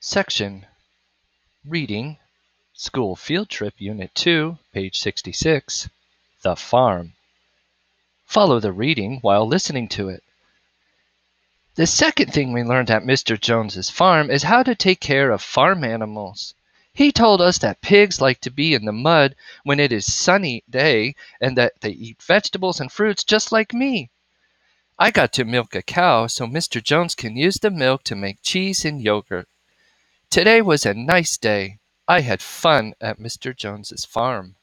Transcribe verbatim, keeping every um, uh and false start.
Section Reading, School Field Trip Unit two, page sixty-six, The Farm. Follow the reading while listening to it. The second thing we learned at Mister Jones's farm is how to take care of farm animals. He told us that pigs like to be in the mud when it is sunny day and that they eat vegetables and fruits just like me. I got to milk a cow so Mister Jones can use the milk to make cheese and yogurt. Today was a nice day. I had fun at Mister Jones's farm.